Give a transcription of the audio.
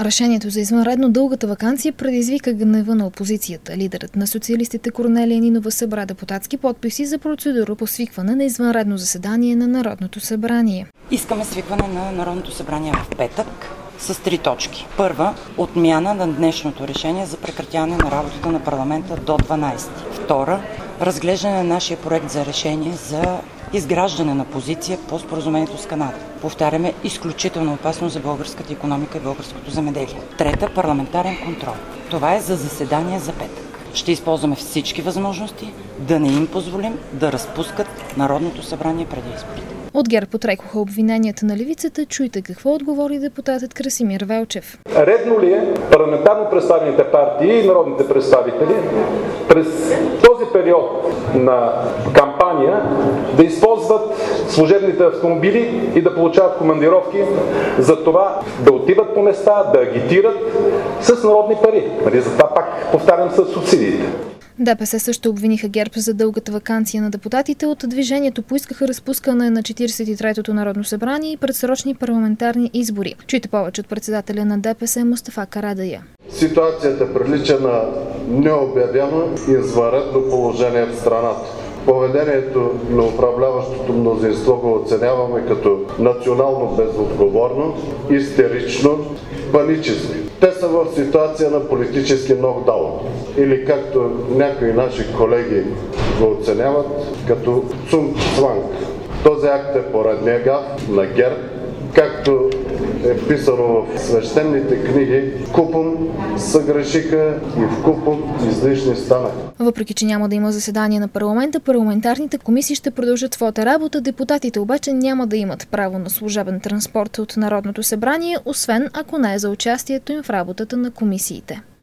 Решението за извънредно дългата ваканция предизвика гнева на опозицията. Лидерът на социалистите Корнелия Нинова събра депутатски подписи за процедура по свикване на извънредно заседание на Народното събрание. Искаме свикване на Народното събрание в петък с 3 точки. Първа, отмяна на днешното решение за прекратяване на работата на парламента до 12. Втора, разглеждане на нашия проект за решение за изграждане на позиция по споразумението с Канада. Повтаряме, изключително опасно за българската икономика и българското земеделие. Трета, парламентарен контрол. Това е за заседание за петък. Ще използваме всички възможности да не им позволим да разпускат Народното събрание преди изборите. От ГЕРБ отрекоха обвиненията на левицата. Чуйте какво отговори депутатът Красимир Велчев. Редно ли е парламентарно представените партии и народните представители през този период на кампания да използват служебните автомобили и да получават командировки за това да отиват по места, да агитират с народни пари? За това пак повтарям с субсидиите. ДПС също обвиниха ГЕРБ за дългата ваканция на депутатите. От движението поискаха разпускане на 43-то Народно събрание и предсрочни парламентарни избори. Чуйте повече от председателя на ДПС Мустафа Карадайъ. Ситуацията прилича на необявено извънредно положение в страната. Поведението на управляващото мнозинство го оценяваме като национално безотговорно, истерично, паническо. Те са в ситуация на политически нокдаун. Или както някои наши колеги го оценяват, като цунг-цванг. Този акт е поредния гаф на ГЕРБ, както е писано в свещените книги, купом съгрешиха и вкупом излишни станаха. Въпреки че няма да има заседание на парламента, парламентарните комисии ще продължат своята работа. Депутатите обаче няма да имат право на служебен транспорт от Народното събрание, освен ако не е за участието им в работата на комисиите.